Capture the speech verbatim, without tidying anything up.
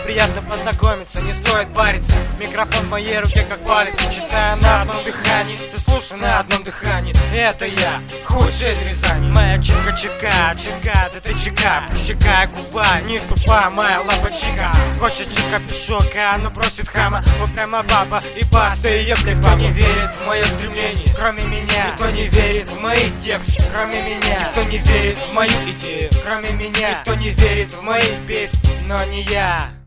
приятно познакомиться, не стоит париться. Микрофон в моей руке как палец, читаю на одном дыхании. Ты слушай на одном дыхании. Это я, худший из Рязани. Моя чика-чика, чика, да ты чика. Щека, губа, не тупа, моя лапочка. Хочет чика пешока, но просит хама. Вот прямо баба и баста ее плевка. Никто не верит в мое стремление, кроме меня. Никто не верит в мои тексты, кроме меня. Никто не верит в мою идею, кроме меня. Никто не верит в мои песни, но не я.